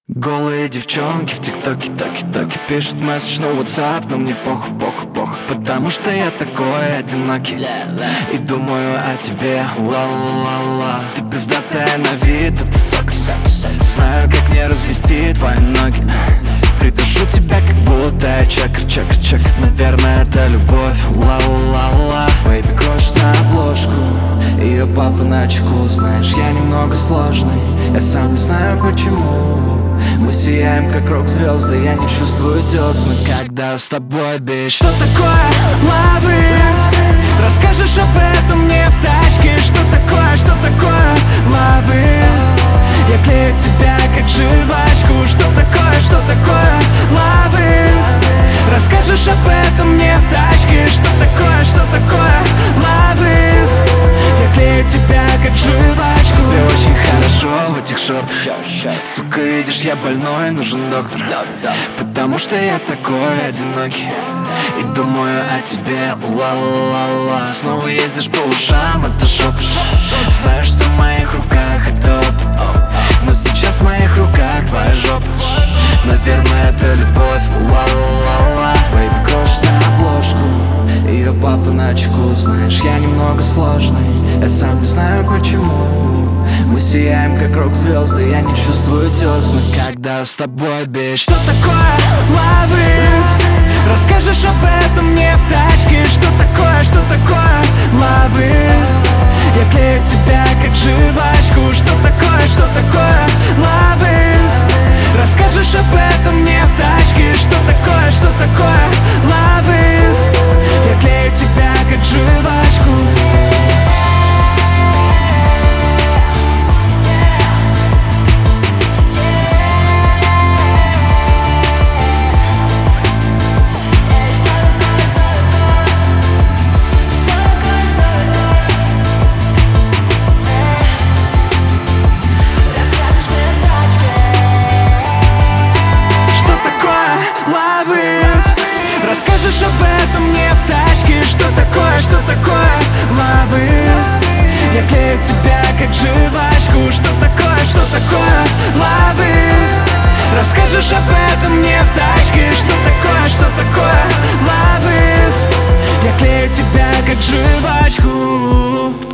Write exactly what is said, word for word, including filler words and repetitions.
Голые девчонки в тиктоке, токи-токи пишут месседж на WhatsApp, но мне похуй, похуй, похуй, потому что я такой одинокий и думаю о тебе, ла-ла-ла. Ты пиздатая на вид, это сок. Знаю, как мне развести твои ноги. Придушу тебя, как будто я чекер, чекер, чекер. Наверное, это любовь, ла-ла-ла. Бэйби крошит на обложку, ее папа на чеку. Знаешь, я немного сложный, я сам не знаю почему. Мы сияем, как рок-звезды, я не чувствую десны, когда с тобой, бич. Что такое love is? Расскажешь об этом мне в тачке. Что такое, что такое love is? Я клею тебя, как жвачку. Что такое, что такое love is? Расскажешь об этом мне в тачке. Что такое, что такое love is? Я клею тебя, как жвачку. Тебе очень хорошо в этих шортах. Сука, видишь, я больной, нужен доктор. Потому что я такой одинокий и думаю о тебе, ла-ла-ла. Снова ездишь по ушам, это шок. Знаешь, все в моих руках, это опыт. Но сейчас в моих руках твоя жопа. Наверное, это любовь, ла-ла-ла. Бэйби крошит на обложку, ее папа на чеку. Знаешь, я немного сложный, я сам не знаю почему. Мы сияем, как рок-звезды, я не чувствую десны, когда с тобой, бич. Что такое love is? Расскажешь об этом мне в тачке. Что такое, что такое love is? Я клею тебя, как жвачку. Что такое, что такое love is? Расскажешь об этом мне в тачке. Что такое, что такое love is? Я клею тебя, как жвачку. Расскажешь об этом мне в тачке. Что такое, что такое love is? Я клею тебя, как жвачку. Что такое, что такое love is? Расскажешь об этом мне в тачке. Что такое, что такое love is? Я клею тебя, как жвачку.